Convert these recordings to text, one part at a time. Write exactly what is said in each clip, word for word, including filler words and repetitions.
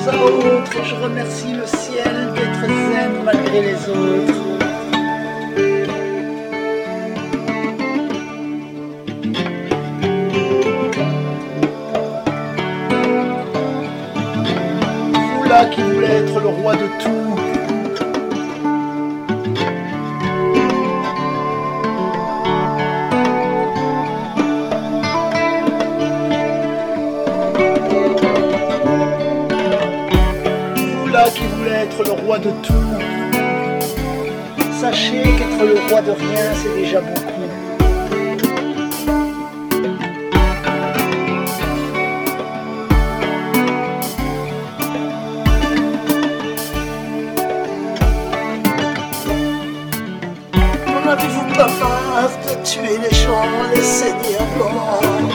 temps à autre, je remercie le ciel d'être zen malgré les autres. Vous là qui voulez être le roi de tout, qui voulait être le roi de tout, sachez qu'être le roi de rien, c'est déjà beaucoup. N'en avez-vous pas marre de tuer les gens, les seigneurs blancs?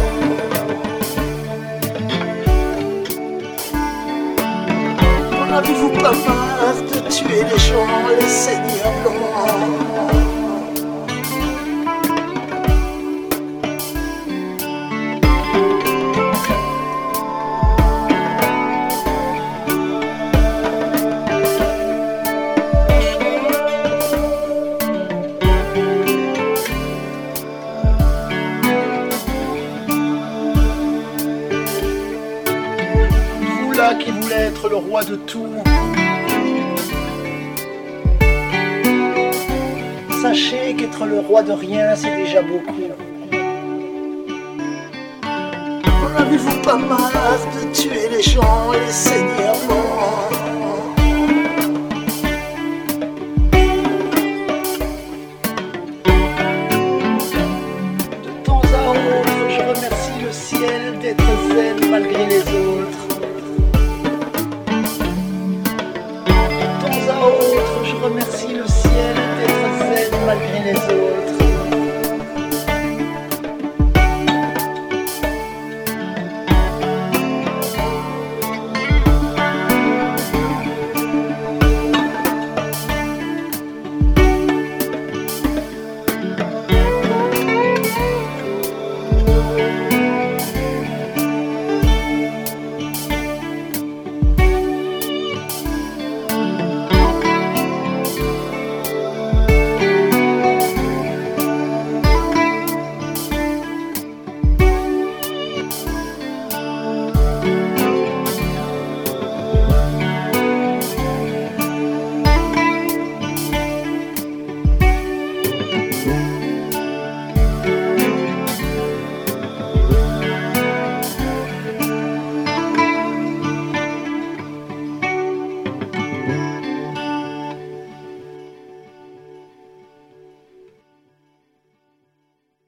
N'avez-vous pas marre de tuer les gens, les seigneurs blancs? Vous là qui voulez être le roi de tout, sachez qu'être le roi de rien, c'est déjà beaucoup. N'en avez-vous pas marre de tuer les gens, les seigneurs blancs? De temps à autre, je remercie le ciel d'être zen malgré les